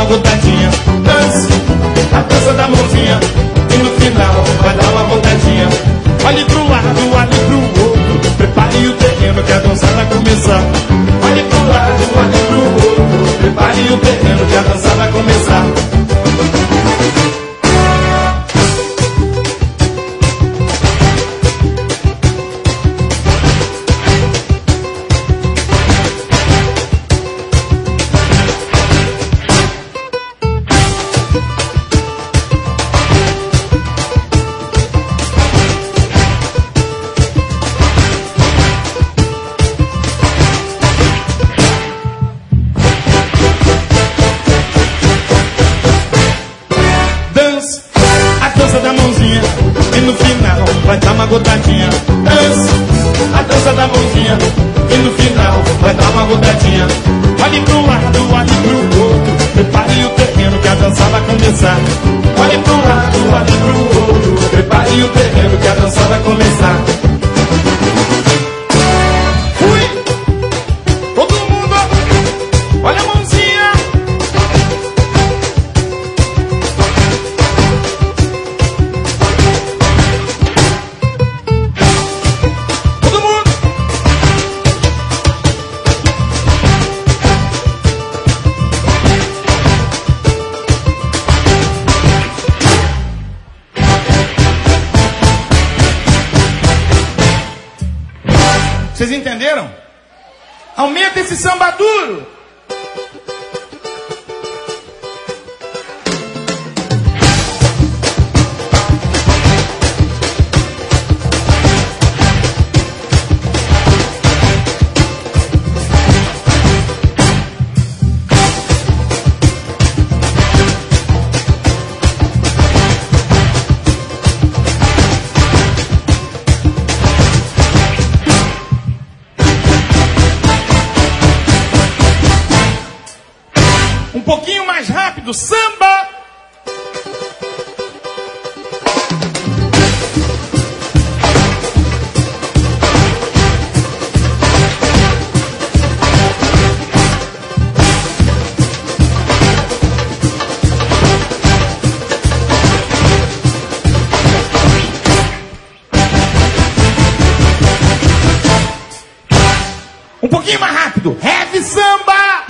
gotadinha. Dance, a dança da mãozinha, e no final vai dar uma voltadinha. Olhe pro lado, olhe pro outro, prepare o terreno que a dança vai começar. Olhe pro lado, olhe pro outro, prepare o terreno que a dança vai começar. Vai dar uma gotadinha. Dance, a dança da mãozinha, e no final vai dar uma gotadinha. Olhe pro lado, olhe pro outro, prepare o terreno que a dança vai começar. Olhe pro lado, olhe pro outro, prepare o terreno que a dança vai começar. Fui! Todo mundo, olha a mãozinha. Vocês entenderam? Aumenta esse samba duro. Um pouquinho mais rápido, samba! Um pouquinho mais rápido, heavy samba!